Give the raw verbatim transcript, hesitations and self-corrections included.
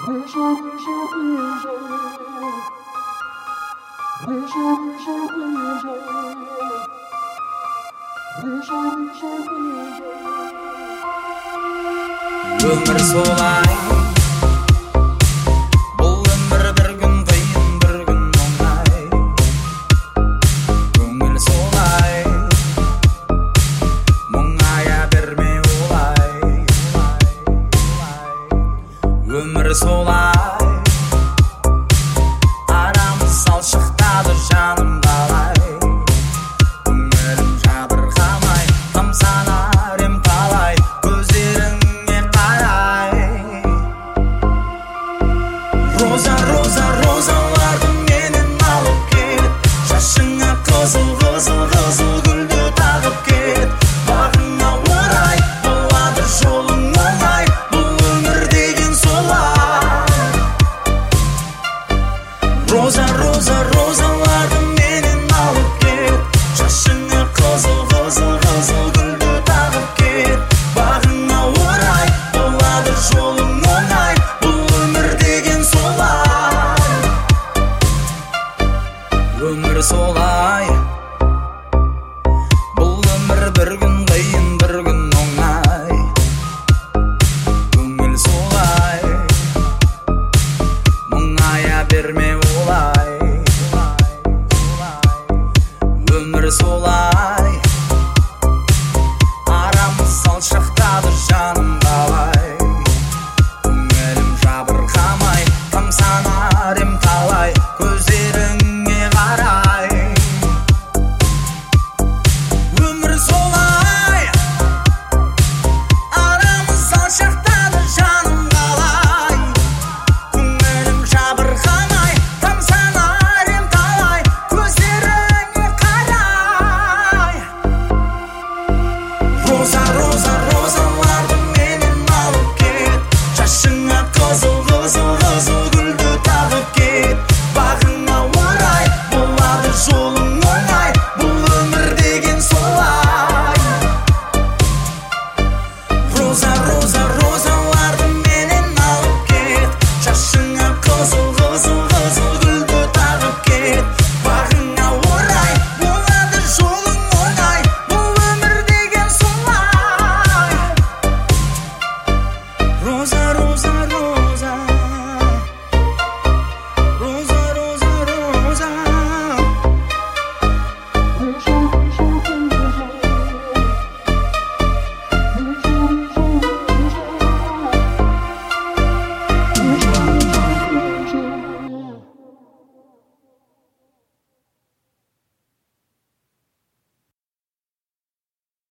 Өмір солай, бұл өмір бір күн қиын, бір күн оңай. Көңіл солай, мұңая берме олай. Өмір солай, арамыз салшықтады жаным қалай. Көңілім жабырқамай, тамсанар ем талай, көздеріңе қарай. Роза, роза, розаларды менен алып кет, шашыңа қызыл, қызыл, қызыл гүлді тағып кет. Бағыңа орай, болады жолың оңай, бұл өмір деген солай. Роза, роза, розаларды менен алып кет, шашыңа қызыл, қызыл, қызыл гүлді тағып кет. Бағыңа орай, болады жолың оңай, бұл өмір деген солай. Өмір солай, бұл өмір бір күн қиын, бір күн оңай. Көңіл солай, мұңая берме олай. Өмір солай, арамыз салшықтады жаным қалай. Көңілім жабырқамай, тамсанар ем талай, көздеріңе қарай. Өмір солай, арамыз салшықтады жаным қалай. Көңілім жабырқамай, тамсанар ем талай, көздеріңе қарай. Роза, роза, розаларды менен алып кет, шашыңа қызыл, қызыл, қызыл гүлді тағып кет. Бағыңа орай, болады жолың оңай, бұл өмір деген солай. Роза, роза,